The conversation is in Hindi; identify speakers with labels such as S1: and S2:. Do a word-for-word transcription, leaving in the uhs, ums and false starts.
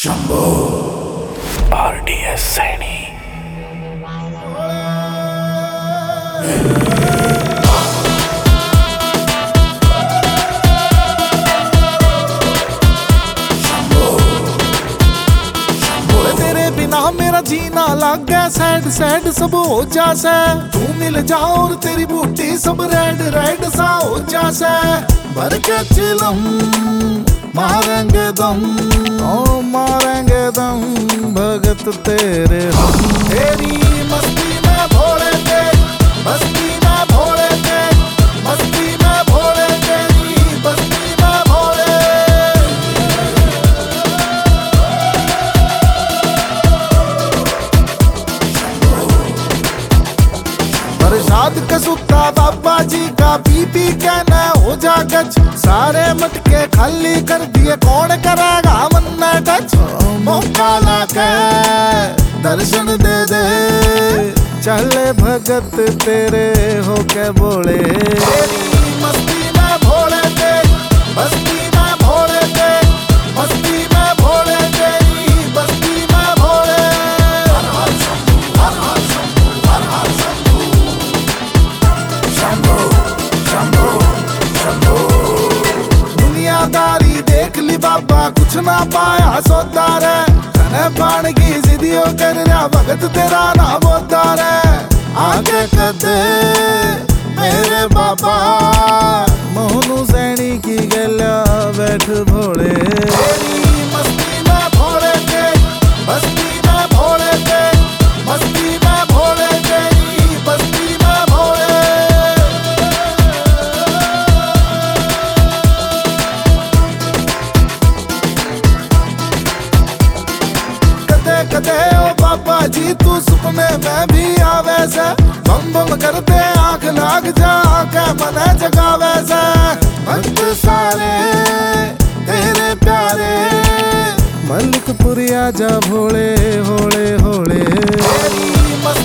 S1: शंभो आरडीएस सैनी।
S2: तेरे बिना मेरा जीना लग गया सैड सैड सब हो जासे। तू मिल जा और तेरी बूटी सब रेड रेड सा हो जासे। भर के चिलम मारेंगे दम, ओ मारेंगे दम भगत तेरे हम। तेरी मस्ती में भोले थे, मस्ती में भोले थे, मस्ती में भोले, तेरी बस्ती में भोले। प्रसाद का सुता बाबा जी का पी पी के न हो जा गच। सारे मटके खाली कर दिए, कौन करेगा मन्ना टच। मौका लाके दर्शन दे दे, चले भगत तेरे होके बोले। तेरी मस्ती में भोले थे, मस्ती में भोले थे, मस्ती में भोले, तेरी बस्ती में भोले। हर हर शंभू, हर हर शंभू, हर हर शंभू, शंभू शंभू शंभू। दुनियादारी देख ली बाबा, कुछ ना पाया सौदार है। तने पान की जिदियो कर रहा भगत तेरा नाम उद्धार है। आगे कदे मेरे बाबा मोहनू सैनी की गला बैठ भोले। तेरी मस्ती में भोले थे, मस्ती में भोले थे, मस्ती में भोले, तेरी बस्ती में भोले। कदे कदे ओ बाबा जी तू सपने में भी आवे से। बम बम करते आंख लाग जा के मन जगावे से। भक्त सारे तेरे प्यारे, मलिकपुरिया जा भोले होले होले। तेरी मस्ती